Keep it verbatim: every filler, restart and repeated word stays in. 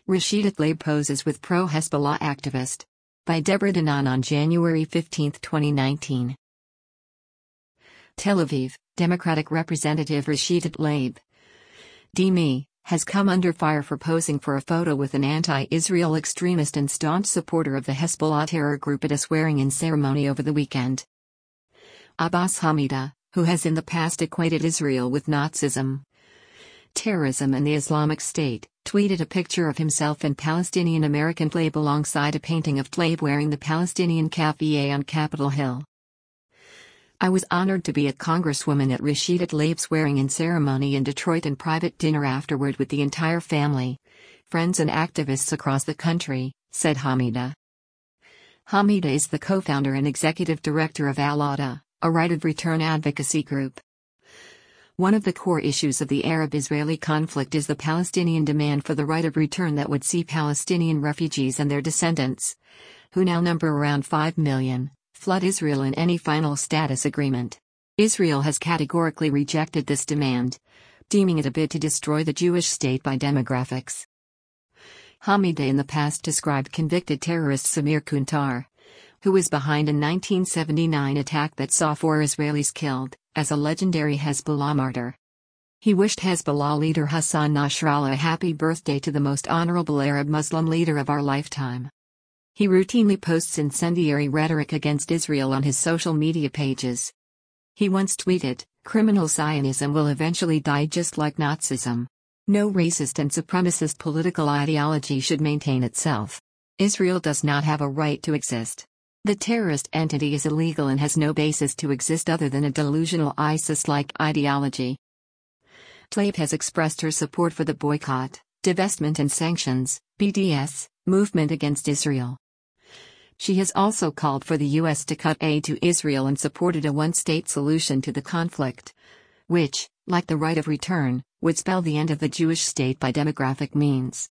Rashida Tlaib poses with pro-Hezbollah activist. By Deborah Danan on January fifteenth, twenty nineteen. Tel Aviv, Democratic Representative Rashida Tlaib D M E, has come under fire for posing for a photo with an anti-Israel extremist and staunch supporter of the Hezbollah terror group at a swearing-in ceremony over the weekend. Abbas Hamida, who has in the past equated Israel with Nazism, terrorism and the Islamic State, tweeted a picture of himself and Palestinian-American Tlaib alongside a painting of Tlaib wearing the Palestinian Kafiyeh on Capitol Hill. I was honored to be a congresswoman at Rashida Tlaib's swearing-in ceremony in Detroit and private dinner afterward with the entire family, friends and activists across the country, said Hamida. Hamida is the co-founder and executive director of Al-Awda, a right of return advocacy group. One of the core issues of the Arab-Israeli conflict is the Palestinian demand for the right of return that would see Palestinian refugees and their descendants, who now number around five million, flood Israel in any final status agreement. Israel has categorically rejected this demand, deeming it a bid to destroy the Jewish state by demographics. Hamida in the past described convicted terrorist Samir Kuntar, who was behind a nineteen seventy-nine attack that saw four Israelis killed, as a legendary Hezbollah martyr. He wished Hezbollah leader Hassan Nasrallah a happy birthday to the most honorable Arab Muslim leader of our lifetime. He routinely posts incendiary rhetoric against Israel on his social media pages. He once tweeted, "Criminal Zionism will eventually die just like Nazism. No racist and supremacist political ideology should maintain itself. Israel does not have a right to exist. The terrorist entity is illegal and has no basis to exist other than a delusional ISIS-like ideology." Tlaib has expressed her support for the boycott, divestment and sanctions (B D S) movement against Israel. She has also called for the U S to cut aid to Israel and supported a one-state solution to the conflict, which, like the right of return, would spell the end of the Jewish state by demographic means.